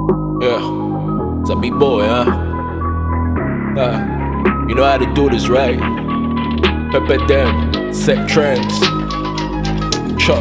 Yeah, it's a big boy, huh? You know how to do this, right? Pepper them, set trends, chop.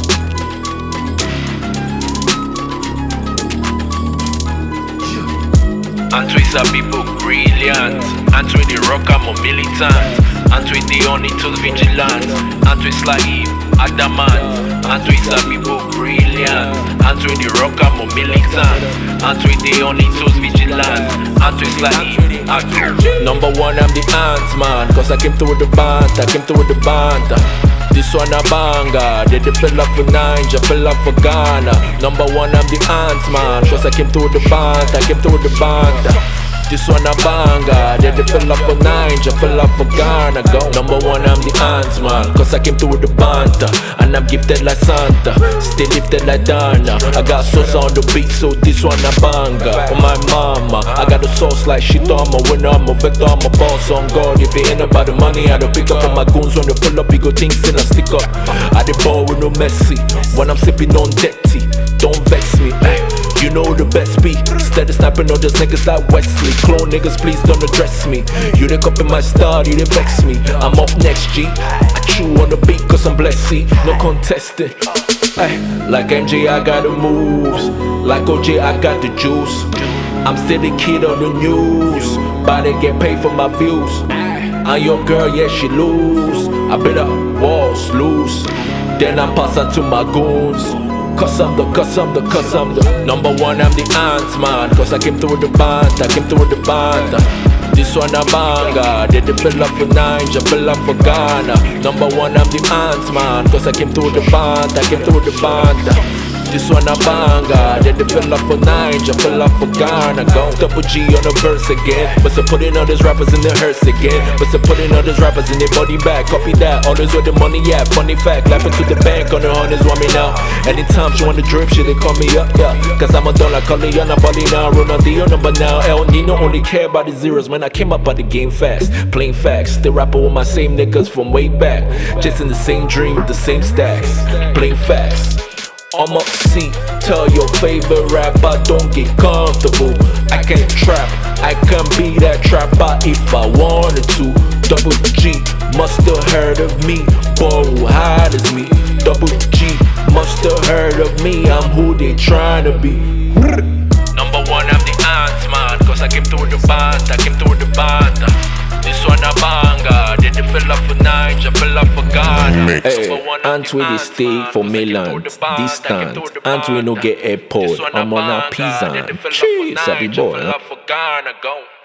Antwe sabi book brilliant. Antwe the rocker more militant. Antwe the only tools vigilant. Antwe slave adamant. Antwe sabi book brilliant. Antwe the rocker more militant. Antwe the only tools vigilant. Antwe slave adamant. Number one, I'm the ants man, cause I came through with the band. I came through with the band. This one a banger, they fell off for Niger, fell off for Ghana. Number one, I'm the ants man, cause I came through the band, I came through the band. This one a banger, they fell off for Niger, fell off for Ghana. Go. Number one, I'm the ants man, cause I came through the band. And I'm gifted like Santa, still lifted like Dana. I got sauce on the beat, so this one a banger. Oh my mama, I got the sauce like shit. I'm a winner, I'm a vector, I'm a boss on God. If it ain't about the money, I don't pick up on my goons when they pull up, you go things in a stick up. I the ball with no messy, when I'm sipping on dirty, don't vex me. You know the best beat, steady snapping on those niggas like Wesley. Clone niggas, please don't address me. You they copy my style, you they vex me. I'm up next, G. I chew on the beat cause I'm blessed, see. No contesting. Like MJ, I got the moves. Like OJ, I got the juice. I'm still the kid on the news, but they get paid for my views. And your girl, yeah, she lose. I better walls loose. Then I pass on to my goons. Cause I'm the number one, I'm the ants man. Cause I came through the band, I came through the band. This one a banger, they fell off for Niger, fell off for Ghana. Number one, I'm the ants man. Cause I came through the band, I came through the band. This one a banger, they fell off for Niger, fell off for Ghana. Go double G on the verse again. But so putting all these rappers in the hearse again. But so putting all these rappers in their body bag. Copy that, always where the money at. Funny fact, laughing to the bank on the hundreds want me now. Anytime she wanna drip shit, they call me up, yeah. Cause I'm a dollar, calling on a body now. Ronaldinho number now. El Nino only care about the zeros. Man, I came up out the game fast, plain facts. Still rapping with my same niggas from way back. Chasing the same dream, the same stacks, plain facts. I'm up, see, tell your favorite rapper don't get comfortable. I can't trap, I can be that trapper if I wanted to. Double G, must've heard of me, boy who hard as me. Double G, must've heard of me, I'm who they tryna be. Number one, I'm the ants man, cause I came through the band, I came through the band. This one a banger, they fell off for Niger, fell off for Ghana. Hey, Antwe the stay for mainland, distant. Antwe no get airport, I'm on a peasant. Cheese, sabi boy.